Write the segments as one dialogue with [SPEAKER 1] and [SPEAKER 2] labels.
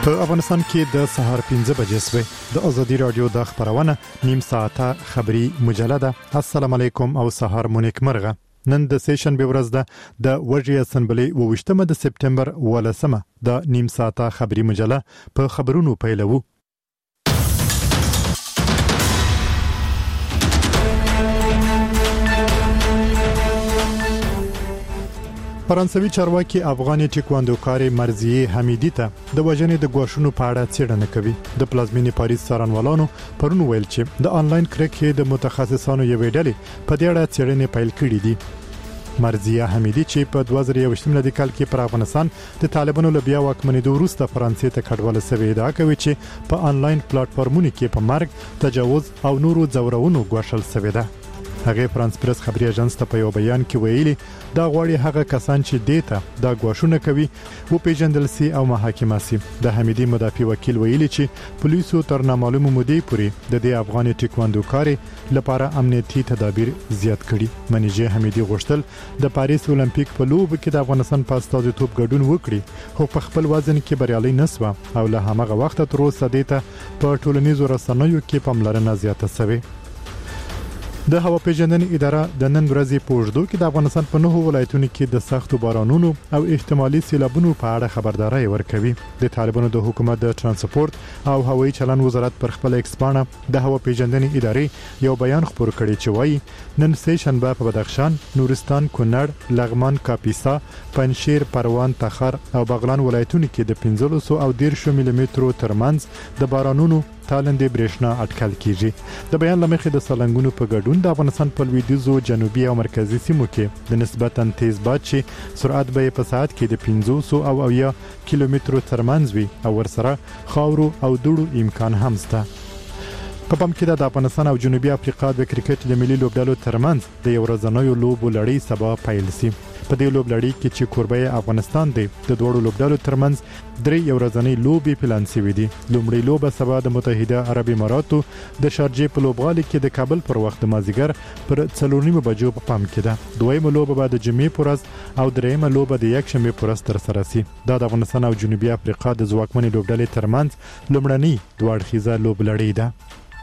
[SPEAKER 1] په افغانستان کې د سهار 5 بجې سوي د ازادي رادیو د خبرونه نیم ساعته خبری مجله ده. السلام علیکم او سهار مونږ مرغه. نن د سیشن به ورځ ده د وجه اسمبلی 28 د سپتمبر ولسمه د نیم ساعته خبری مجله په خبرونو پیلوو. فرانسوي چارواکي افغاني ټیکواندوکار مرضیه حمیدی ته د وژنې د ګواښونو په اړه څېړنه کوي. د پلازمینې پاریس څارنوالانو پرون ویل چې د انلاین کرکې د متخصصانو یوې ډلې په دې اړه څېړنې پیل کړې دي. مرضیه حمیدی چې په 2021 کال کې پر افغانستان د طالبانو له بیا واکمنېدو وروسته فرانسې ته کډواله شوې ده، کوي چې په انلاین پلیټفارمونو کې په مرګ، تجاوز او نورو ځورونو ګواښل شوې ده. هغه فرانس پریس خبري اژانس ته په یو بیان کې ویلي دا غواړي هغه کسان چې دیته دا ګواښونه کوي او پیژندل سي او محاکمه سي. د حمیدی مدافع وکیل ویلي چې پولیسو تر نامعلومه مودې پورې د دې افغاني ټیکواندوکار لپاره امنیتي تدابیر زیات کړي. منیجه حمیدی غوښتل د پاریس اولمپیک په لوب کې د افغانستان په استازیتوب ګډون وکړي، خو په خپل وزن کې بریالي نسوه او له هغه وخت تر اوسه دیته په ټولنیزو رسنیو کې پاملرنه زیاته شوه. د هوا پیژندنې اداره د نن ورځې په اوږدو کې د افغانستان په 9 ولایتونو کې د سختو بارانونو او احتمالي سیلابونو په اړه خبرداري ورکوي. د طالبانو د حکومت د ترانسپورت او هوایي چلن وزارت پر خپل ایکسپانه د هوا پیژندنې ادارې یو بیان خپور کړی چې وایي نن سه شنبه په بدخشان، نورستان، کونړ، لغمان، کاپیسا، پنجشیر، پروان، تخار او بغلان ولایتونو کې د 15 او 10 ملي مترو ترمنځ د بارانونو تالندې برېښنا اټکل کیږي. د بیان لمخې د سالنګونو په ګډون د افغانستان په لویدیځو، جنوبي او مرکزي سیمو کې د نسبتاً تیز باد چې سرعت به په ساعت کې د 500 او 10 کیلومترو ترمنځ وي او ورسره خاورو او دوړو امکان هم شته. په پام کې د افغانستان او جنوبي افریقا د کرکټ د ملي لوبډلو ترمنځ د یو ورځنیو لوبو لړۍ سبا پیل شي. په دې لوبډلې کې چې کوربه افغانستان دی د دوړو لوبډلو ترمنځ درې یو ورځنۍ لوبې پلان شوې دي. لومړی لوبه سبا د متحده عرب اماراتو د شارجې په لوبغالي کې د کابل پر وخت د مازیګر پر 4:30 بجو په پام کې ده. دویمه لوبه به د جمعې پر ورځ او دریمه لوبه د یکشنبه پر ورځ تر سره شي. دا د افغانستان او جنوبي افریقا د ځواکمنې لوبډلې ترمنځ لومړنی دوه اړخیزه لوبلړۍ ده.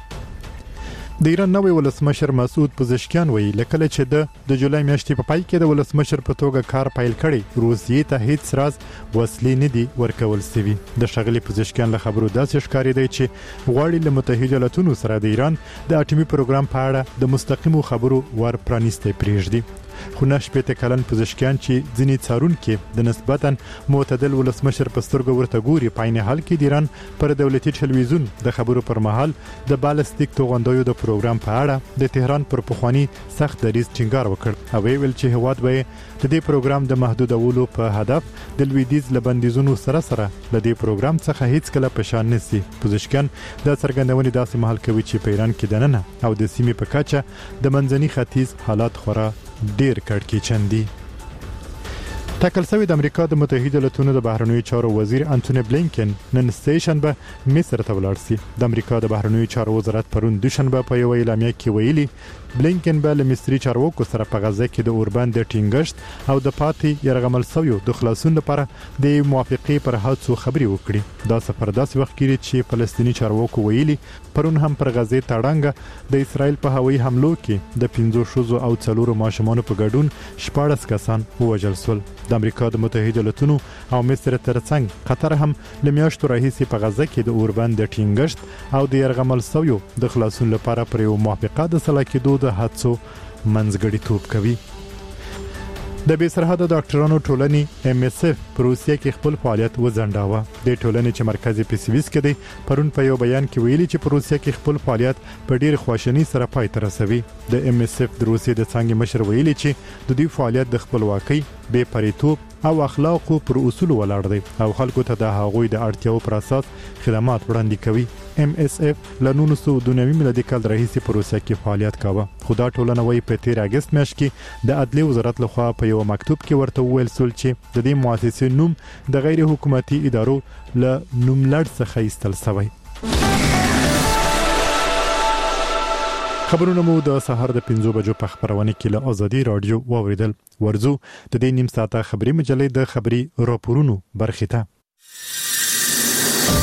[SPEAKER 1] د ایران نوې ولسمشر مسعود پزشکیان وایي لکه چې د جولای میاشتې په پای کې د ولسمشر په توګه کار پیل کړي، روسیې ته هیڅ راز وسلې نه دي ورکول شوي. د شغلي پزشکیان له خبرو داسې ښکاري دی چې غواړي له متحده ایالاتونو سره د ایران د اټومي پروګرام په اړه د مستقیمو خبرو ور پرانیسته پریږدي. خو نشپېته کلن پزشکیان چې ځینې څارونکو د نسبتاً معتدل ولسمشر په سترګو ورته ګوري، په عین حال کې د ایران پر دولتي ټلویزیون د خبرو پر مهال د بالستیک توغندیو د پروګرام په اړه د تهران پر پخوانی سخت دریځ ټینګار وکړ او ویل چې هواد به د دې پروګرام د محدودولو په هدف د لویدیز لبندیزونو سره له دې پروګرام څخه هیڅ کله پشان نسی. پزشکان د څرګندونې داسې محل کوي چې په ایران کې دننه او د سیمې په کچه د منځني ختیځ حالات خورا ډیر کړکېچن دي. ټاکل شوی د امریکا د متحده ایالاتونو د بهرنیو چارو وزیر انټونی بلینکن نن سه شنبه مصر ته ولاړ شي. د امریکا د بهرنیو چارو وزارت پرون دوشنبه په یو اعلامیه کې ویلي بلینکن به له مصري چارواکو سره په غزه کې د اوربند د ټینګښت او د پاتې یرغمل شویو د خلاصون لپاره د موافقې پر هڅو خبري وکړي. دا سفر داسې وخت کې چې فلسطینی چارواکو ویلي پرون هم پر غزه تړنګ د اسرائیل په هوایي حملو کې د 15 شوزو او 4 ماشومانو په ګډون 14 کسان ووژل شول. د امریکا د متحده ایالاتونو او مصر ترڅنګ قطر هم لمیاشتو راهیسې په غزه کې د اوربند د ټینګښت او د یرغمل شویو د خلاصون لپاره پر یو موافقه د سلا کېدو د هڅو منځګړیتوب کوي. د بې سرحده ډاکټرانو ټولنې MSF په روسیه کې خپل فعالیت وځنډاوه. د ټولنې چې مرکز په سویس کې دی پرون په یو بیان کې ویلي چې په روسیه کې خپل فعالیت په ډیر خواشنی سره پای ته رسوي. د MSF د روسیې د څنګه مشر ویلي چې د دې فعالیت د خپلواکۍ، بې پریتوب او اخلاقو پر اصول ولاړ دی او خلکو ته د هغوی د اړتیاو پر اساس خدمات وړاندې کوي. MSF له 1992 میلادي کال راهیسې په روسیه کې فعالیت کاوه. خو دا ټولنه وايي په 13 اگست میاشت کې د عدلي وزارت لخوا په یو مکتوب کې ورته وویل شول چې د دې مؤسسې نوم د غیر حکومتي ادارو له نوملړ څخه ایستل شوی. خبرونه مو د سهار د 5 بجو په خبرونه کې له ازادي رادیو واوریدل. ورزو د دې نیم ساعته خبري مجلې د خبري راپورونو برخه ته.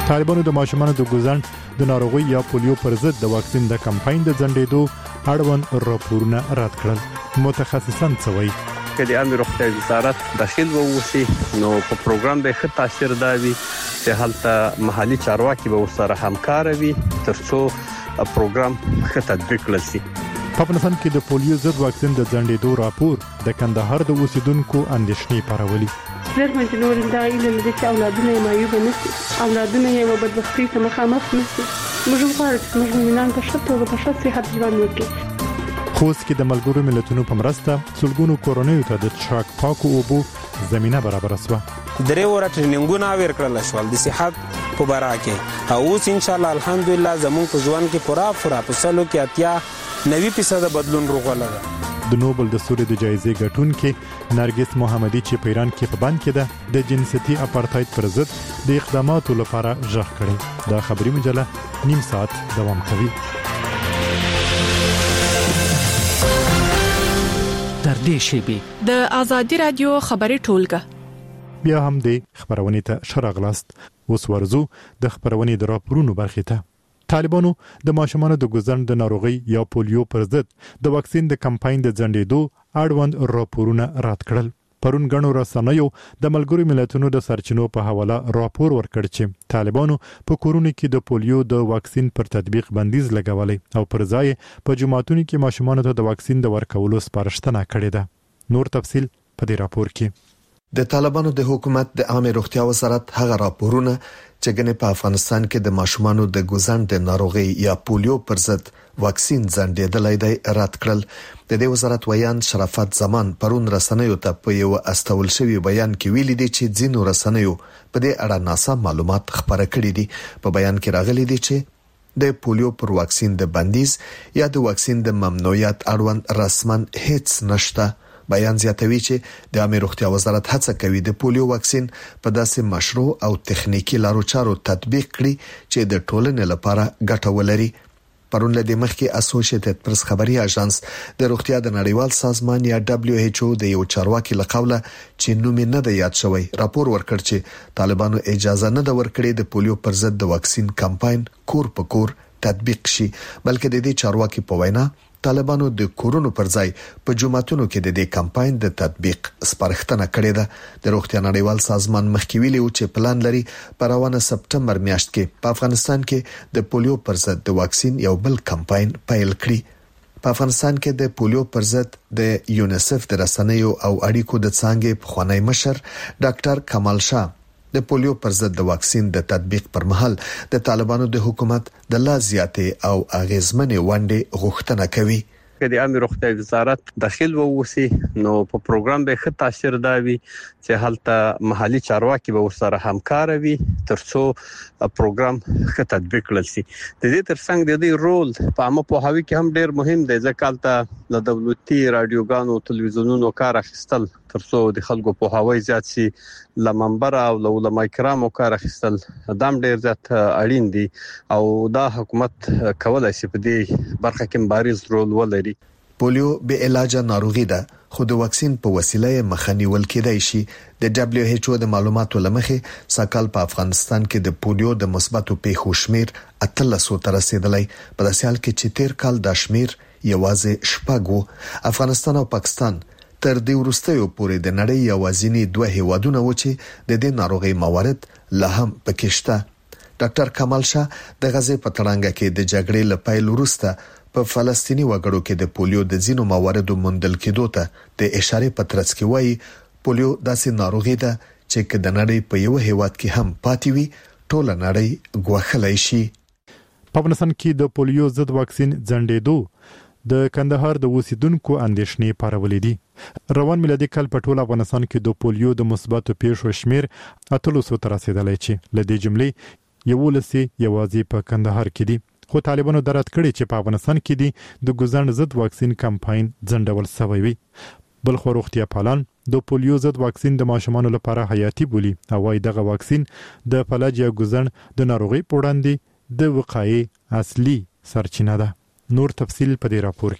[SPEAKER 1] طالبانو د ماشومانو د ګوزن د ناروغي یا پولیو پر ضد د واکسین د کمپاین د ځنډېدو اړوند راپورونه رد کړل. متخصصان څه وایي؟
[SPEAKER 2] که د عامه روغتیا وزارت داخل ووسی نو په پروګرام به ښه تاثیر داوي چې هلته محلي چارواکي به ورسره همکار وي ترڅو پروګرام ښه تطبیق کړي.
[SPEAKER 1] په افغانستان کې د پولیو ضد واکسین د ځنډېدو راپور د کندهار د اوسیدونکو اندېښنې پارولي.
[SPEAKER 3] زرمن چې نور دا علم د چې اولادونه یې مایوب نه شي، اولادونه یې بدبختۍ ته مخامخ نه شي. موږ غواړو چې موږ مینان په ښه توګه په ښه صحت ژوند وکړي.
[SPEAKER 1] خوست کې د ملګرو ملتونو په مرسته سلګونو کورونیو ته د څښاک پاکو اوبو زمينه برابر شوه.
[SPEAKER 4] درې ور ټریننګونه ورکړل شول د صحت په باره کې، او اوس ان شاء الله الحمدلله زموږ په ژوند کې پورا په سلو کې 90% بدلون راغلی.
[SPEAKER 1] د نوبل د سولې د جایزې ګټونکې نرګس محمدي چې په ایران کې په بند کې ده د جنسيتي اپارټاید پر ضد د اقداماتو لپاره ژغ کړي. دا خبري مجله نیم ساعت دوام کوي.
[SPEAKER 5] در دې شیبي
[SPEAKER 6] د ازادي رادیو خبري ټولګه
[SPEAKER 1] بیا هم د خبرونې ته شراغلاست. اوس ورزو د خبرونې د راپورونو برخې ته. طالبانو د ماشومانو د ګوزن د ناروغي یا پولیو پر ضد د واکسین د کمپاین د ځنډېدو اړوند راپورونه رد کړل. پرون غنو رسنیو د ملګرو ملتونو د سرچینو په حواله راپور ورکړ چې طالبانو په کورونو کې د پولیو د واکسین پر تطبیق بندیز لګولې او پر ځای په جماعتونو کې ماشومانو ته د واکسین د ورکولو سپارښتنه کړې ده. نور تفصيل په دې راپور کې.
[SPEAKER 7] د طالبانو د حکومت د عامه روغتیا وزارت هغه راپورونه چې ګنې په افغانستان کې د ماشومانو د ګوزن د ناروغي یا پولیو پر ضد واکسین ځنډېدلای دی رد کړل. د دې وزارت ویان شرافت زمان پرون رسنیو ته په یو استول شوی بیان کې ویلي دي چې ځینو رسنیو په دې اړه ناسم معلومات خبره کړې دي. په بیان کې راغلي دي چې د پولیو پر واکسین د بندیز یا د واکسین د ممنوعیت اړوند رسمن هیڅ نشته. بیان زیاتوي چې د عامه روغتیا وزارت هڅه کوي د پولیو واکسین په داسې مشروع او تخنیکی لارو چارو تطبیق کړي چې د ټولنې لپاره ګټه ولري. پرون له دې مخکې اسوسییټډ پریس خبري اژانس د روغتیا د نړیوال سازمان یا WHO د یو چارواکي لقوله چې نوم نه دی یاد شوی راپور ورکړ چې طالبانو اجازه نه د ورکړې د پولیو پر ضد د واکسین کمپاین کور په کور تطبیق شي، بلکې د دې چارواکي په وینا طالبانو د کورونو پر ځای په جماعتونو کې د دې کمپاین د تطبیق سپارښتنه کړې ده. د روغتیا نړیوال سازمان مخکې ویلي و چې پلان لري په روانه سپټمبر میاشت کې په افغانستان کې د پولیو پر ضد د واکسین یو بل کمپاین پیل کړي. په افغانستان کې د پولیو پر ضد د یونیسف د رسنیو او اړیکو د څانګې پخوانی مشر ډاکټر کمال شاه د پولیو پر ضد د واکسین د تطبیق پر مهال د طالبانو د حکومت د لا زیاتې او اغیزمنې ونډې غوښتنه کوي.
[SPEAKER 2] که د عامه روغتیا وزارت داخل ووسی نو په پروګرام به ښه تاثیر داوي چې هلته محلي چارواکي به ورسره همکار وي ترڅو پروګرام ښه تطبیق کړي. د دې ترڅنګ د دې رول په عامه پوهاوي کې هم ډېر مهم دی ځکه هلته د دولتي رادیوګانو تلویزیونونو کار اخیستل ترڅو د خلکو پوهاوی زیات شي، لمنبر او علماء کرامو کار اخیستل دام ډېر زیات اړین دي او دا حکومت کولای شي په دې برخه کې بارز رول ولري.
[SPEAKER 7] پولیو به علاج ناروغي ده خو د واکسین په وسیله مخنیول کېدای شي. د WHO د معلوماتو لمخې ساکال په افغانستان کې د پولیو د مثبتو پیښو شمیر 1300 ته رسیدلی. په داسې حال کې چې تیر کال د شمیر یوازې شپږ وو. افغانستان او پاکستان تر دې وروستیو پورې د نړۍ یوازینی دوه هیوادونه و چې د دې ناروغي موارد لا هم پکې شته. ډاکټر کمال شاه د غزې په تړانګه کې د جګړې له پیل وروسته په فلسطینی وګړو کې د پولیو د ځینو مواردو موندل کېدو ته د اشاره پترڅ کې وایي پولیو داسې ناروغي ده چې د نړۍ په یو هیواد کې هم پاتې وي ټول نړۍ غوښلای شي.
[SPEAKER 1] په افغانستان کې د پولیو ضد واکسین ځنډېدو د کندهار د اوسیدونکو اندېښنې پارولې دي. روان میلادي کال په ټول افغانستان کې د پولیو د مثبتو پیښو شمیر 800 ته رسیدلی چې له دې جملې 11 یوازې په کندهار کې دي. خو طالبانو درات کړي چې په افغانستان کې دي د ګوزن ضد واکسین کمپاین ځنډول شوی وي. بل خو روغتیا پالان د پولیو ضد واکسین د ماشومانو لپاره حیاتي بولي او وايي دغه واکسین د فلج یا ګوزن د ناروغي په وړاندې د وقایې اصلي سرچینه ده. نور تفصیل په دې راپور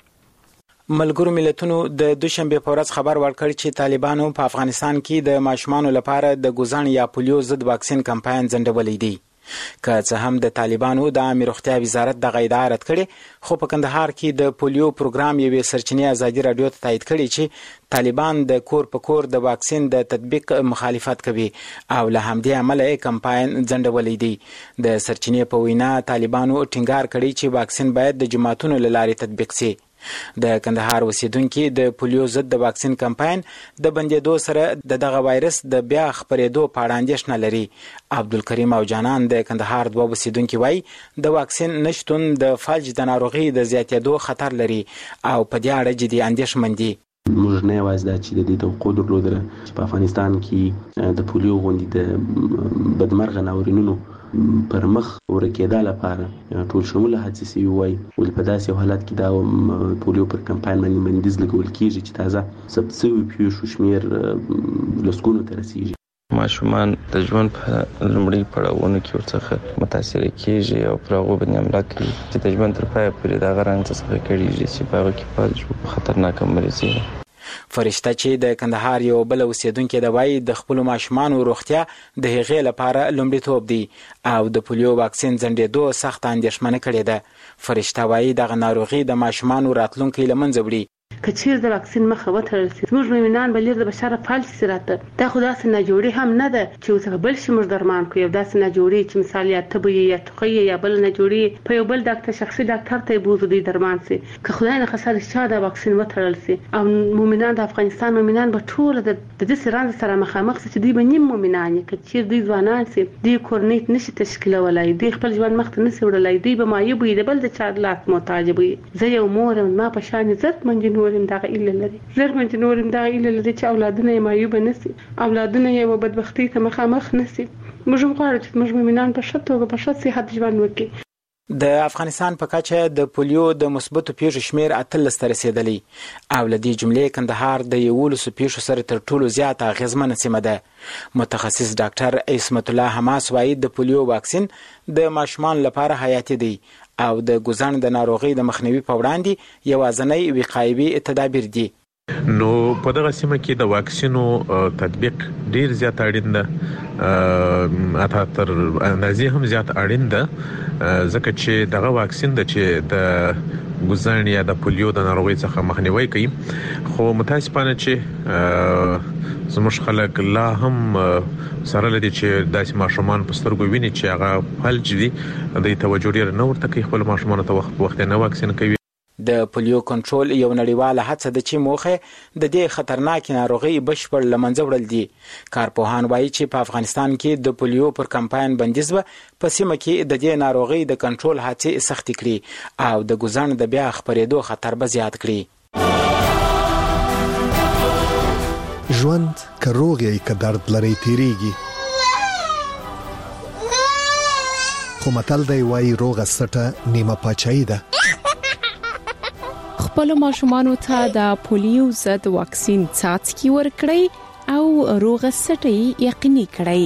[SPEAKER 1] کې.
[SPEAKER 4] ملګرو ملتونو د دوشنبه په ورځ خبر ورکړ چې طالبانو په افغانستان کې د ماشومانو لپاره د ګوزن یا پولیو ضد واکسین کمپاین ځنډولې دي.
[SPEAKER 8] که څه هم د طالبانو د عامه روغتیا وزارت د غیدار رد کړي خو په کندهار کې د پولیو پروګرام یوې سرچینې ازادي رادیو ته تایید کړي چې طالبان د کور په کور د واکسین د تطبیق مخالفت کوي او له همدې امله کمپاین ځنډولې دي د سرچینې په وینا طالبانو ټینګار کړي چې واکسین باید د جماعتونو له لارې تطبیق شي د کندهار اوسیدونکو د پولیو ضد د واکسین کمپاین د بندیدو سره دغه وایرس د بیا خپرېدو په اړه اندېښنه لري عبدالکریم او جانان د کندهار دوه اوسیدونکو وایي د واکسین نشټون د فلج د ناروغي د زیاتېدو خطر لري او په دې اړه جدي اندېښمن دي
[SPEAKER 9] موږ نه یوازې دا چې د دې توقع درلودله چې په افغانستان کې د پولیو غوندې د بدمرغه ناورینونو پر مخ ورکېدا لپاره ټول شموله هڅې شوي وای ولې په داسې حالت کې دا پولیو پر کمپاین باندې بندیز لګول کېږي چې تازه ثبت شوي پیښو شمېر لسګونو ته رسیږي
[SPEAKER 10] ماشومان د ژوند په لومړي پړاوونو کې ورڅخه متاثر کېږي او پر هغو باندې حمله کوي چې د ژوند تر پایه پورې د هغه رنځ څخه کړېږي چې په هغه کې په خطرناکه مرضي
[SPEAKER 8] فرشته چې د کندهار یو بل اوسیدونکو د وای د خپل ماشومانو روغتیا د هغې لپاره لومړیتوب دی او د پولیو واکسین ځنډېدو سخت اندېښمنه کړې ده فرشته وای د ناروغي د ماشومانو راتلونکي لمنځه وړي
[SPEAKER 3] که چیرې د واکسین مخه وتړل شي زموږ مؤمنان به لیر د بشر فالج سي راته دا خو داسې ناجوړي هم نه ده چې اوس بل شي موږ درمان کوي او داسې ناجوړي چې مثال یا تبه یا ټوخی یا بل ناجوړي په یو بل ډاکټر شخصي ډاکټر ته بوزو دی درمان سي که خدای نه خسر شي دا واکسین وتړل سي او مؤمنان د افغانستان مؤمنان به ټول د دې سرانه سره مخامخ سي چې دوی به نیم مؤمنان که چیرې دوی ځوانان سي دوی کورنیت نشي تشکیلولای دوی خپل ژوند مخ ته نشي وړلای دوی به مایه وي د بل د چا لاس محتاج وي زه یو مور ما په شان عزت منجنور دغه ایله لري زرمن چې نورم دغه ایله لري چې اولادونه یې مایوب نشي اولادونه یې بدبختی ته مخامخ نشي موږ غواړو چې موږ مؤمنان په شته په شته صحت ژوند وکړي
[SPEAKER 8] د افغانستان په کچه د پولیو د مثبتو پیښو شمیر 18 ته رسیدلی او لدې جملې کندهار د 11 پیښو سره تر ټولو زیاته اغیزمنه سیمه ده متخصص ډاکټر عصمت الله حماس وایي د پولیو واکسین د ماشومان لپاره حیاتي دی او د ګوزن د ناروغي د مخنیوي په وړاندې یوازنۍ وقایوي تدابیر دي
[SPEAKER 11] نو په دغه سیمه کې د واکسینو تطبیق ډیر زیات اړین ده اته تر اندازې هم زیات اړین ده ځکه چې دغه واکسین د چې د ګوزن یا د پولیو د ناروغي څخه مخنیوي کوي خو متاسفانه چې زموږ خلک لا هم سره لدی چې داسې ماشومان په سترګو ویني چې هغه فلج دي د توجه لري نه ورته کوي خپل ماشومان ته وخت نه واکسین کوي
[SPEAKER 8] د پولیو کنټرول یو نړیواله هڅه ده چې موخه د دې خطرناک ناروغي بشپړ لمنځه وړل دي کارپوهان وایي چې په افغانستان کې د پولیو پر کمپاین بندیز په سیمه کې د دې ناروغي د کنټرول هڅې سخت کړي او د ګوزن د بیا خپرېدو خطر به زیات کړي
[SPEAKER 7] ژوند کروغي ک درد لري تیریږي خو متل دی وای روغه سټه نیمه پاچای ده
[SPEAKER 6] خپل ماشومانو ته د پولیو ضد واکسین څاڅکي ورکړئ او روغه سټي یقیني کړئ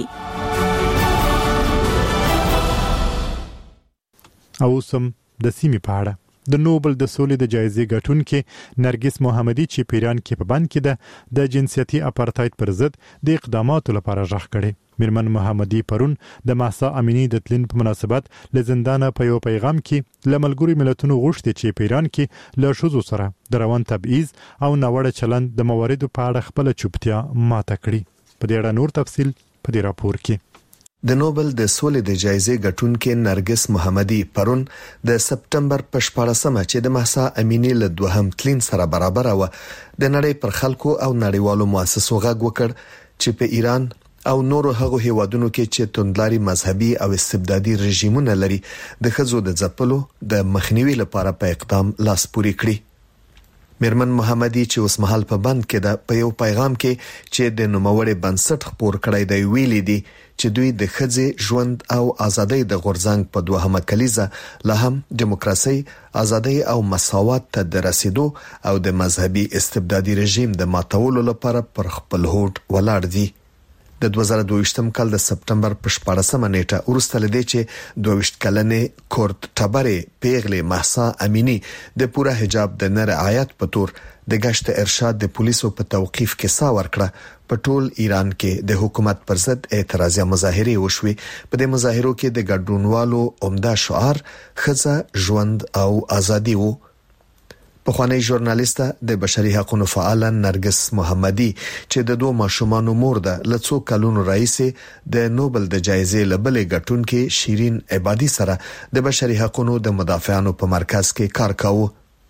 [SPEAKER 1] او سم د سیمې په اړه د نوبل د سولې د جایزې ګټونکې نرګس محمدي چې پیران کې په بند کې ده د جنسيتي اپارټاید پر ضد د اقداماتو لپاره ژغ کړي میرمن محمدي پرون د ماسا امینی د تلین په مناسبت له زندانه په یو پیغام کې لملګری ملتونو غوښتي چې پیران کې له شوزو سره د روان تبعیض او ناوړه چلند د مواردو په اړه خپل چوپتیا ماته کړي په دې اړه نور تفصیل په دې راپور کې
[SPEAKER 7] د نوبل د سولې د جایزې ګټونکې نرګس محمدي پرون د سپټمبر په 14مه چې د ماسا امینی له دوهم تلین سره برابر و د نړۍ پر خلکو او نړیوالو مؤسسو غږ وکړ چې په ایران او نورو هغو هیوادونو کې چې توندلاري مذهبي او استبدادي رژیمونه لري د خزو د ځپلو د مخنیوي لپاره په اقدام لاس پوري کړی میرمن محمدي چې اوس مهال په بند کې ده په یو پیغام کې چې د نوموړي بنسټ خبر کړی دی ویلي دي چې دوی د خځې ژوند او ازادۍ د غورځنګ په دوهمه کلیزه لا هم دیموکراسي ازادۍ او مساوات ته د رسیدو او د مذهبي استبدادي رژیم د ماتولو لپاره پر خپل هوډ ولاړ دي د 2022م کال د سپټمبر په 14مه نیټه ورسته لدې چې 22 کلنې کورت ټبري پیغلې مهسا امینی د پوره حجاب د نه رعایت په تور د گشت ارشاد د پولیسو په توقيف کې سا ورکړه په ټول ایران کې د حکومت پر ضد اعتراضي مظاهره وشوي. په دې مظاهرو کې د ګډونوالو عمده شعار خزه ژوند او ازادي وو. پخوانی ژورنالیسته د بشري حقوقو فعال نرګس محمدي چې د دوه ماشومانو مور ده لڅو کلونو رئیس د نوبل د جایزې لبلې ګټونکې شیرین عبادي سره د بشري حقوقو د مدافعانو په مرکز کې کار کاوه.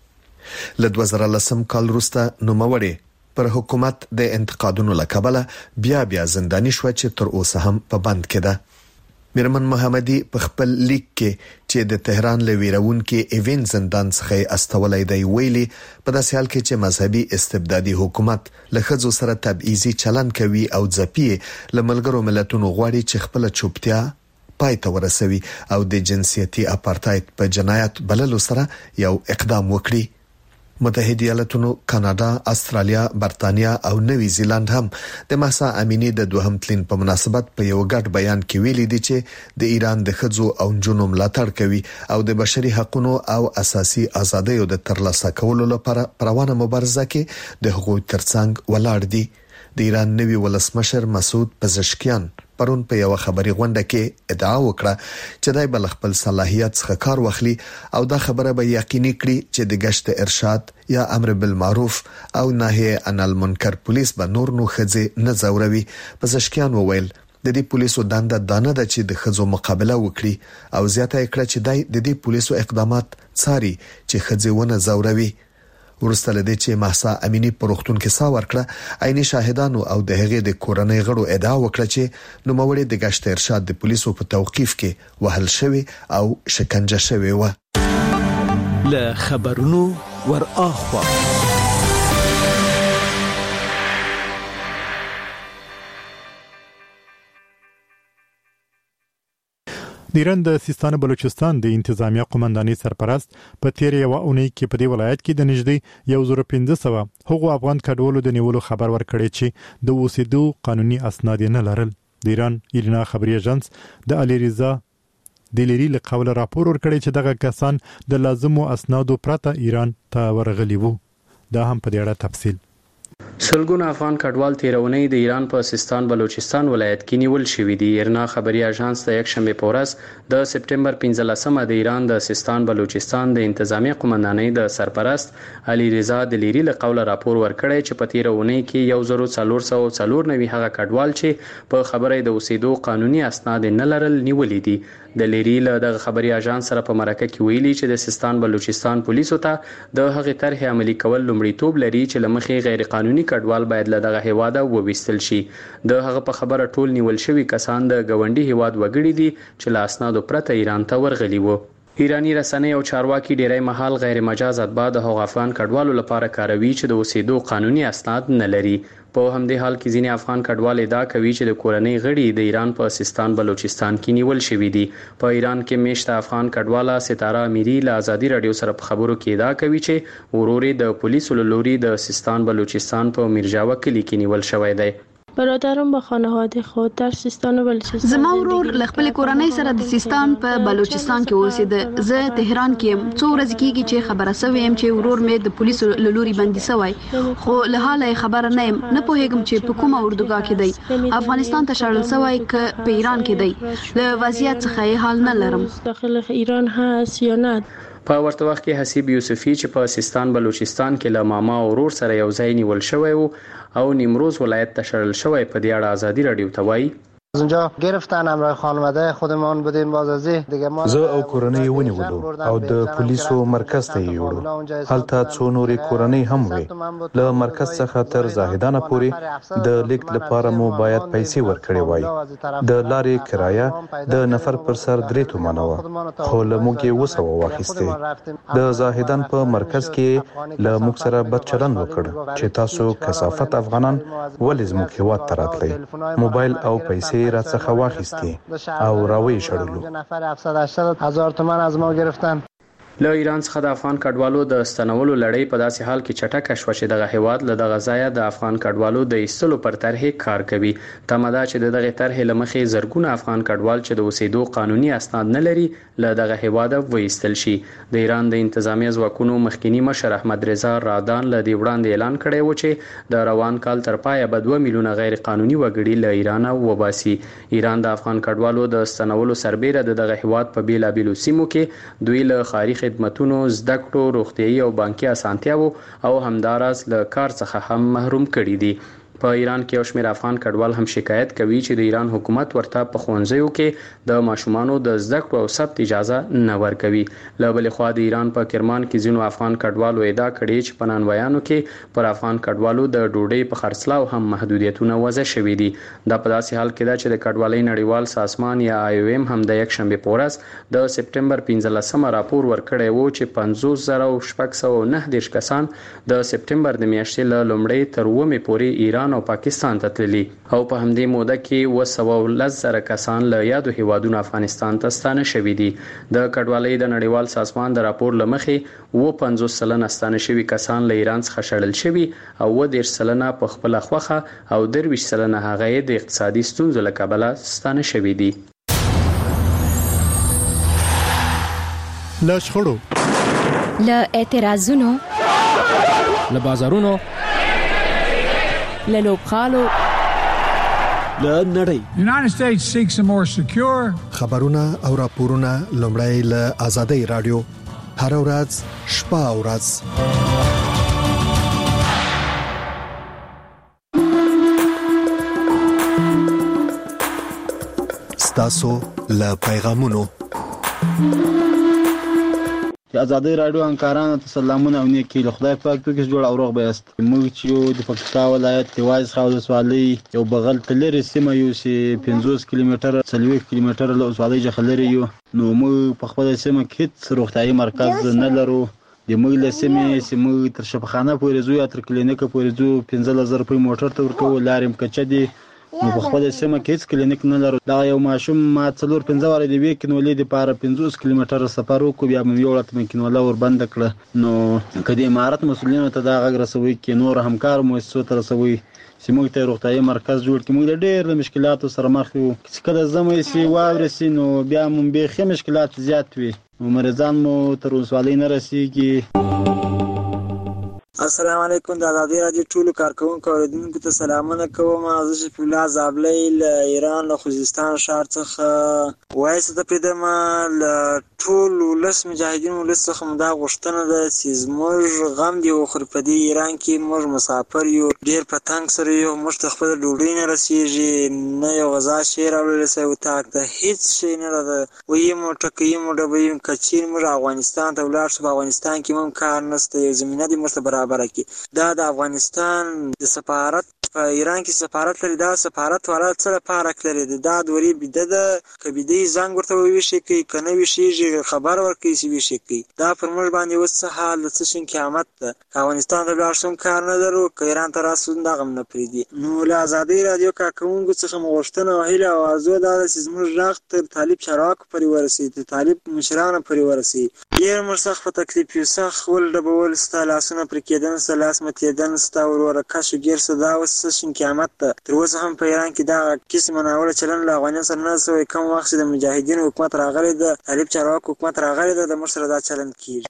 [SPEAKER 7] ل 2010 کال وروسته نوموړی پر حکومت د انتقادونو لکبله بیا زنداني شو چې تر اوسه هم په بند کې ده. میرمن محمدي په خپل لیک کې چې د تهران لویرون کې ایوین زندان څخه استولای دی ویلي په داسې حال کې چې مذهبي استبدادي حکومت له خځو سره تبعیضي چلن کوي او ځپي لملګرو ملتونو غواړي چې خپل چوپتیا پای ته ورسوي او د جنسيتي اپارټاید په جنایت بللو سره یو اقدام وکړي. متحده ایالاتونو، کاناډا، استرالیا، برتانیا او نوی زیلند هم د مهسا امینی د دوهم تلین په مناسبت په یو ګډ بیان کې ویلي دي چې د ایران د ښځو او نجونو ملاتړ کوي او د بشري حقوقو او اساسي ازادیو د ترلاسه کولو لپاره پروانه مبارزه کې د حقوق ترڅنګ ولاړ دي. د ایران نوی ولسمشر مسعود پزشکیان پرون په یو خبري غونډه کې ادعا وکړه چې دای بل خپل صلاحیت څخه کار واخلي او دا خبره به یقیني کړي چې د گشت ارشاد یا امر بالمعروف او نهي عن المنکر پولیس به نور نو خځه نه زوروي. پزشکیان وویل د دې پولیسو دنده دانه ده چې د خځو مقابله وکړي او زیاته کړه چې دای د دې پولیسو اقدامات څاري چې خځه ونه زوروي. ورسته لدې چې مهسا امینی په روغتون کې سا ورکړه عیني شاهدانو او د هغې د کورنۍ غړو ادعا وکړه چې نوموړی د گشت ارشاد د پولیسو په توقيف کې وهل شوی او شکنجه شوی و.
[SPEAKER 5] له خبرونو ور اخوا
[SPEAKER 1] د ایران د سیستان بلوچستان د انتظامیه قومندانۍ سرپرست په تیر یو اونۍ کې په دې ولایت کې د نږدې 1500 هغو افغان کډوالو د نیولو خبر ورکړی چې د اوسېدو قانوني اسناد نه لرل. د ایران ایرنا خبري ایجنس د علي رضا د لری له قوله راپور ورکړی چې دغه کسان د لازمو اسنادو پرته ایران ته ورغلي وو. دا هم په دې اړه تفصیل.
[SPEAKER 12] سلګونه افغان کډوال تیرونی د ایران په سیستان بلوچستان ولایت کې نیول شوې دي. ایرنا خبري اژانس د یک شنبه په ورځ د سپټمبر 15مه د ایران د سیستان بلوچستان د انتظامیه قومندانۍ د سرپرست علي رضا د لری له قوله راپور ورکړی چې په تیرونی کې 1494 هغه کډوال چې په خبره د اوسېدو قانوني اسناد نه لرل نیولې دي. د لری له د خبري اژانس سره په مرکه کې ویلي چې د سیستان بلوچستان پولیسو ته د هغې طرح عملي کول لومړیتوب لري چې لمخې غیر قانوني کډوال باید له دغه هیواده وویستل شي. د هغه په خبره ټول نیول شوی کسان د غونډي هیواد وګړي دي چې له اسنادو پرته ایران ته ورغلي وو. ایرانی رسنۍ او چارواکي ډیری مهال غیر مجاز اتباع د هغو افغان کډوالو لپاره کاروي چې د اوسېدو قانوني اسناد نه لري. په همدې حال کې ځینې افغان کډوال ادعا کوي چې د کورنۍ غړي د ایران په سیستان بلوچستان کې نیول شوي دي. په ایران کې میشته افغان کډواله ستاره امیری له آزادي رادیو سره په خبرو کې ادعا کوي چې وروري د پولیسو له لوري د سیستان بلوچستان په میرجاوه کلي کې نیول شوی دی.
[SPEAKER 13] برادرم با خانواده خود در سیستان و بلوچستان
[SPEAKER 14] زما ورور له خپل کورنۍ سره د سیستان په بلوچستان کې اوسېده. زه تهران کې یم. څو ورځې کېږي چې خبره شوې يم چې ورور مې د پولیسو له لوري بندي شوی، خو له حاله خبره نه یم. نه پوهېږم چې په کومه اردوګاه کې دی. افغانستان ته شړل شوی که په ایران کې دی. له وضعیت څخه حال نه لرم.
[SPEAKER 13] داخل ایران هست یا نه.
[SPEAKER 12] په ورته وخت کې حسیب یوسفی چې په سیستان بلوچستان کې له ماما او ورور سره یو ځای نیول شوی وو او نیمروز ولایت ته شړل شوی په دې اړه آزادی رادیو ته وایي
[SPEAKER 15] از اونجا گرفتن همراه خانواده خودمان بودیم بازازی دیگه ما
[SPEAKER 16] زه او کورنۍ ونیولو او د پولیسو مرکز ته یوړو. هلته څو نورې کورنۍ هم وي. له مرکز څخه تر زاهدانه پورې د لیک لپاره مو باید پیسې ورکړې وای. د لارې کرایه د نفر پر سر 3 تومانه و، خو له موږ یې 200 واخیستې. د زاهدان په مرکز کې له موږ سره بد چلند وکړ چې تاسو کثافت افغانان ولې زموږ هیواد ته راتلئ. موبایل او پیسې را څخه واخیستي او راوي شړلو.
[SPEAKER 15] نفر 780,000 تومان از ما گرفتن.
[SPEAKER 12] له ایران څخه د افغان کډوالو د ستنولو لړۍ په داسې حال کې چټکه شوه چې دغه هیواد له دغه ځایه د افغان کډوالو د ایستلو پر طرحې کار کوي. تمه ده چې د دغه طرحې له مخې زرګونه افغان کډوال چې د اوسېدو قانوني اسناد نه لري له دغه هیواده وایستل شي. د ایران د انتظامیه ځواکونو مخکنی مشر احمد رضا رادان له دې وړاندې اعلان کړی و چې د روان کال تر پایه به 2 میلیونه غیر قانوني وګړي له ایران وباسي. ایران د افغان کډوالو د ستنولو سربېره دغه هیواد په بیلابیلو سیمو کې دوی له خاري خدمتونو، زده کړو، روغتيایي او بانکي اسانتیاو او همداراز له کار څخه هم محروم کړي دي. په ایران کې یو شمېر افغان کډوال هم شکایت کوي چې د ایران حکومت ورته په ښوونځیو کې د ماشومانو د زده کړو او ثبت اجازه نه ورکوي. له بلې خوا د ایران په کرمان کې ځینو افغان کډوالو ادعا کړې چې په نانوایانو کې پر افغان کډوالو د ډوډۍ په خرڅلاو هم محدودیتونه وضع شوي دي. دا په داسې حال کې ده چې د کډوالۍ نړیوال سازمان یا IOM هم د یکشنبه په ورځ د سپټمبر 15 راپور ورکړی و چې 50,609 کسان د سپټمبر د میاشتې له لومړۍ تر 9 پورې ایران او پاکستان ته تللي او په همدې موده کې 210,000 کسان له یادو هیوادونو افغانستان ته ستانه شوي دي. د کډوالۍ د نړیوال سازمان د راپور له مخې 50% ستانه شوي کسان له ایران څخه شړل شوي او 30% په خپل خوخه او 23% هغه د اقتصادي ستونزو له کبله ستانه شوي دي.
[SPEAKER 1] له شخړو،
[SPEAKER 6] له اعتراضونو،
[SPEAKER 5] له بازارونو،
[SPEAKER 6] له لوبغالو،
[SPEAKER 5] له نړۍ.
[SPEAKER 17] United States seeks a more secure.
[SPEAKER 7] خبرونه او راپورونه لومړی له آزادۍ رادیو هر ورځ شپه او ورځ. ستاسو له پیغامونو
[SPEAKER 18] آزادۍ رادیو همکارانو ته سلامونه او نیکی له خدای پاک توګه جوړ او روغ بیاست. موږ چې د پکتیکا ولایت دیواز څخه ولسوالۍ یو بغل تلری سیمه یو چې 50 کیلومتره 40 کیلومتره له ولسوالۍ څخه لري یو. نو موږ په خپل سیمه کې هیڅ روغتیايي مرکز نه لرو. د موږ له سیمې چې موږ تر شفاخانه پورې ځو یا تر کلینیک پورې ځو 15,000 روپۍ موټر ته ورکوو، لارې مکچه دي. نو په خپل سیمه کې هیڅ کلینیک نه لرو. دا یو ماشوم ما 4-5 واره دی وی کینولې د پاره 50 کیلومتره سفر وکړ، بیا مې یو لته کینوله ور بند کړه. نو کدي امارات مسولینو ته دا غږ رسوي کې نور همکار مؤسسو ته رسوي چې موږ ته روغتيايي مرکز جوړ کړي. موږ ډېر مشکلاتو سره مخ یو. کله زموږ سي واورسي نو بیا مونږ به خې مشکلات زیات وي. مریضان مو تر وسوالۍ نه رسیږي.
[SPEAKER 19] السلام علیکم. د آزادۍ رادیو ټولو کارکونکو اوریدونکو ته سلامونه کوم. زه شفیع الله زابلی له ایران له خوزستان ښار څخه وایسه ته پریدم. له ټول ولس مجاهدین ولس څخه مو دا غوښتنه ده چې زموږ غم دې وخوري. په دې ایران کې موږ مسافر یو، ډېر په تنګ سره یو. موږ ته خپله ډوډۍ نه رسېږي، نه یو غذا شی راوړلی سوی اتاق ته، هېڅ شی نه ده. ویي مو ټکوي مو ډبوي مو. که چېرې موږ افغانستان ته ولاړ شو، په افغانستان کې هم کار نشته، یو زمینه دې موږ ته برابره کړي. دا د افغانستان د سفارت په ایران کې سفارت لري. دا سفارت والا څه لپاره لري؟ دا دوري بده ده. که بده زنګ ورته وویشي کوي، که نه ویشيږي خبر ورکوي چې ویشي کوي. دا پر موږ باندې اوس څه حال د څه شین قیامت ده. افغانستان ته لاړ شم کار نه درو، که ایران ته راسو دا غم نه پریدي. نو له آزادۍ رادیو کارکونکو څخه مو غوښتنه او هیله او ارزو دا ده چې زموږ غږ تر طالب چارواکو پورې ورسېږي، تر طالب مشرانو پورې ورسېږي. ډېر موږ سخت په تکلیف یو، سخت ولډبول ستا لاسونه پرې کېدن، ستا لاس متېدن، ستا وروره کش و ګیر سه. دا اوس څه شین قیامت ده. تر اوسه هم په ایران کې دا قسم ناوړه چلن له افغانانو سره نه سوی. کوم وخت چې د مجاهدینو حکومت راغلی ده، طالب چارواکو حکومت راغلی ده، د موږ سره دا چلن کېږي.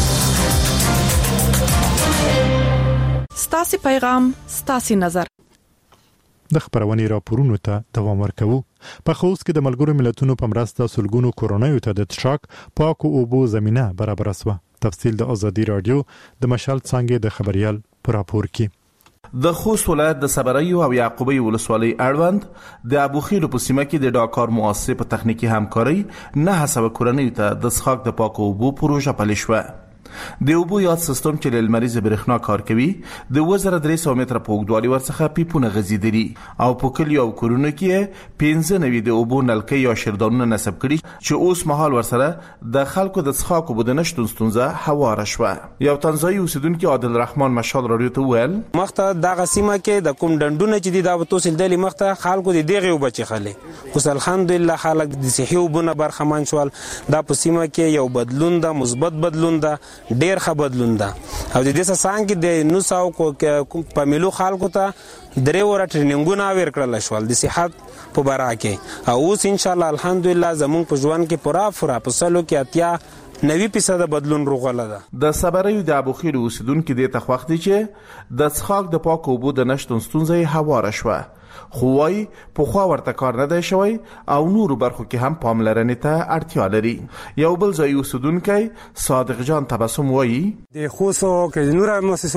[SPEAKER 20] ستاسې پیغام ستاسې نظر.
[SPEAKER 1] د خبرونې راپورونو ته دوام ورکوو. په خوست کې د ملګرو ملتونو په مرسته سلګونو کورونیو ته د څښاک، پاکو اوبو زمينه برابر شوه. تفصیل د آزادۍ رادیو د مشال څنګه د خبريال پر راپور کې.
[SPEAKER 21] د خوست ولایت د صبریو او یعقوبی ولسوالۍ اړوند د ابوخیلو په سیمه کې د ډاکار مؤسسې په تخنیکی همکارۍ 9 کورنیو ته د څښاک د پاکو اوبو پروژه پلي شوه. د اوبو یاد سیستم چې له لمریزه برېښنا کار کوي د 2300 متره په اوږدوالي ورڅخه پیپونه غځېدلي او په کلیو او کورونو کې 15 د اوبو نلکې یا شیردانونه نصب کړي چې اوس مهال ورسره د خلکو د څښاک اوبو د نشتون ستونزه هواره شوه. یو تنزاني اوسیدونکو عادل رحمان مشال رادیو ته وویل
[SPEAKER 4] مخته دغه سیمه کې د کوم ډنډونه چې د دابه توسل دلی مخته خلکو د دغه وبچ خلې اوس الحمدلله خلک د صحي وبونه برخمن شول. دا په سیمه کې یو بدلون ده، مثبت بدلون ده، ډیر ښه بدلون ده او د دې څنګه کې د 900 په ملو خلکو ته درې وره ټریننګونه ورکړل شول د صحت په باره کې او اوس ان شاء الله الحمدلله زموږ په ژوند کې پورا په سلو کې 90% بدلون روغله ده.
[SPEAKER 21] د صبرې د ابوخیل اوسیدونکو د تخوخت چې د څښاک د پاک اوبو د نشټون ستونزې هواره شوه خو وايي په خو ورته کار نه دی شوی او نورو برخو کې هم پاملرنې ته اړتیا لري. یو بل ځای اوسیدونکی صادق جان تبسم وايي
[SPEAKER 2] د خوسو کې نور مؤسسو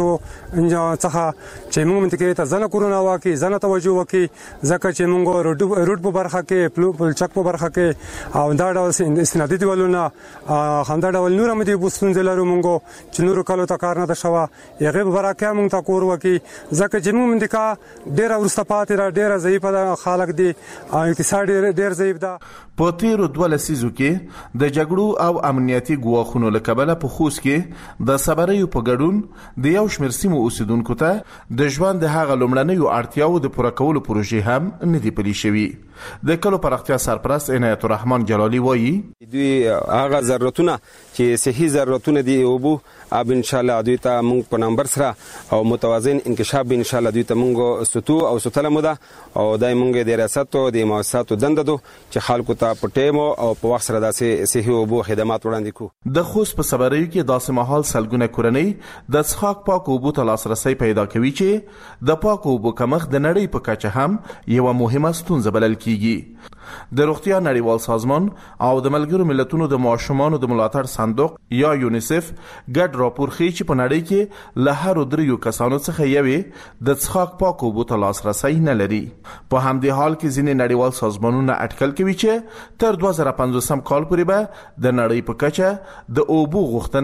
[SPEAKER 2] څخه چې موږ منطقې ته ځنه کورونا واکي ځنه توجه وکي ځکه چې موږ روټ په برخه کې پل چک په برخه کې او دا ډول استنادي دیولونه همدا ډول نور هم دي بوستون لرو موږ چې نور کالو ته کار نه ده شوه یغه په برکه موږ تا کور وکي ځکه چې موږ منطقه ډیر ورسته پاتې ډیر ضعیف ده خلک دي او اقتصاد ډیر ضعیف ده.
[SPEAKER 21] په تیرو 2 لسیزو کې د جګړو او امنیتي ګواښونو له کبله په خوست کې د صبرې په ګډون د یو شمېر سیمو اوسیدونکو ته د ژوند د هغه لومړنیو اړتیاو د پوره کولو پروژې هم نه دي پلي شوي. د کلو پراختیا سرپرست عنایت الرحمن جلالی وایي
[SPEAKER 22] دوی هغه ضرورتونه چې صحي ضرورتونه دي اوبو اب ان شاء الله دوی ته موږ په نمبر سره او متوازن انکشاف ان شاء الله دوی ته موږ ستو او ستله موده او دای موږ د ریاست او د مؤسساتو دنده دو چې خلکو ته په ټیم او په وخت سره داسې صحي اوبو خدمات وړاندې کو.
[SPEAKER 21] د خوست په صبرې کې داسې مهال سلګونه کورنۍ د څښاک پاک اوبو ته لاسرسي پیدا کوي چې د پاک اوبو کمښت د نړۍ په کچه هم یو مهمه ستونزه بلل کیږي. د روغتیا نړیوال سازمان او د ملګرو ملتونو د ماشومانو د ملاتړ صندوق یا یونیسف ګډ راپور ښیي چې په نړۍ کې له هر 3 کسانو څخه یوې د څښاک پاک اوبو ته لاسرسي نه لري. په همدې حال کې ځینې نړیوال سازمانونه اټکل کوي چې تر 2050 کال پورې به د نړۍ په کچه د اوبو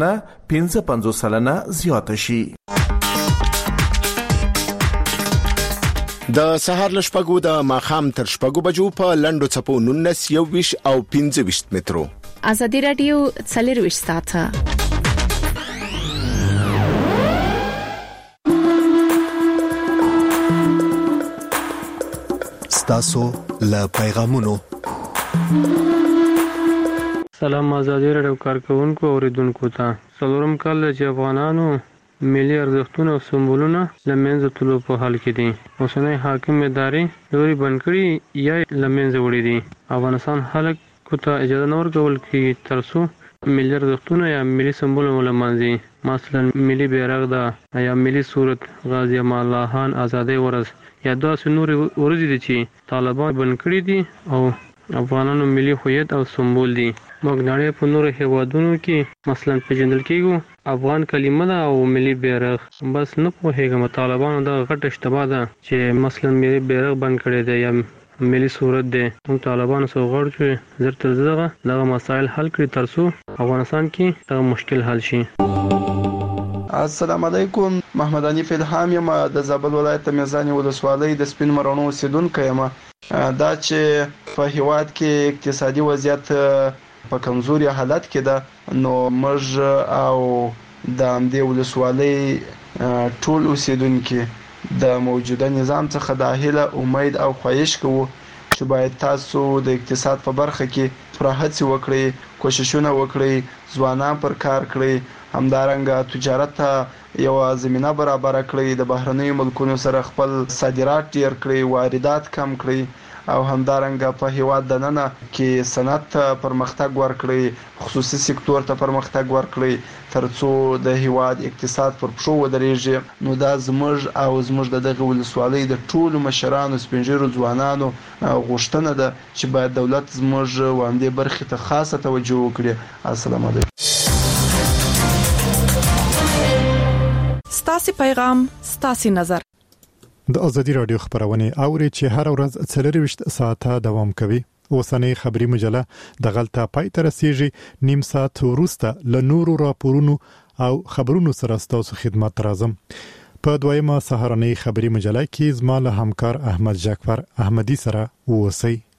[SPEAKER 21] غوښتنه 55% زیاته شي.
[SPEAKER 23] د سهار لشپګو د ماخام تر شپګو بجو په لندو چپو 19 21 او 25 مترو.
[SPEAKER 6] ازادي رادیو 24 ساعته
[SPEAKER 7] ستاسو له پیغامونو.
[SPEAKER 24] سلام ازادي رادیو کارکونکو اوریدونکو ته څلورم کال چې افغانانو ملي ارزښتونه او سمبولونه لمنځه تلو په حال کې دي. اوسنۍ حاکم ادارې لوري بند کړي یا لمنځه وړي دي. افغانستان خلکو ته اجازه نه ورکول کېږي ترڅو ملي ارزښتونه یا ملي سمبولونه ولمانځي. مثلا ملي بیرغ ده یا ملي صورت غازی امان الله خان آزادۍ ورځ یا داسې نور ورځې دي چې طالبان بند کړي دي او افغانانو ملي هویت او سمبول دي. موږ نړۍ په نورو هیوادونو کې مثلا پیژندل کېږو افغان کلمه ده او ملي بیرغ. بس نه پوهیږم طالبانو دا غټه اشتباه ده چې مثلا ملي بیرغ بند کړي دی یا ملي صورت دی. موږ طالبانو سره غواړو چې زر تر زره دغه مسایل حل کړي ترڅو افغانستان کې دغه مشکل حل شي.
[SPEAKER 25] السلام علیکم، محمد حنیف الهام یم د زابل ولایت میزانی ولسوالۍ د سپین مرونو اوسیدونکی یم. دا چې په هیواد کې اقتصادي وضعیت په کمزوري حالت کې ده نو موږ او د همدې ولسوالۍ ټول اوسیدونکي د موجوده نظام څخه د هیله امید او خواهش کوو چې باید تاسو د اقتصاد په برخه کې پوره هڅې وکړئ، کوششونه وکړئ، ځوانان پر کار کړئ، همدارنګه تجارت ته یو زمینه برابر کړئ، د بهرنیو ملکونو سره خپل صادرات ډیر کړئ، واردات کم کړئ او همدارنګه په هیواد دننه کې صنعت ته پرمختګ ورکړئ، خصوصي سکتور ته پرمختګ ورکړئ ترڅو د هیواد اقتصاد پر پښو ودرېږي. نو دا زموږ او زموږ دغه ولسوالۍ د ټولو مشرانو سپینږیرو ځوانانو غوښتنه ده چې باید دولت زموږ وړاندې برخې ته خاصه توجه وکړي. السلام علیکم.
[SPEAKER 20] ستاسو پیغام ستاسو نظر.
[SPEAKER 1] د ازادي رادیو خبرونه اوري چې هر ورځ 24 ساعته دوام کوي. اوسنۍ خبري مجله د غلطه پای تر رسیدي نیم ساعت وروسته له نورو راپورونو او خبرونو سره ستاسو خدمت راځم. په دویمه سهارنۍ خبري مجله کې زما له همکار احمد جعفر احمدي سره اوسئ.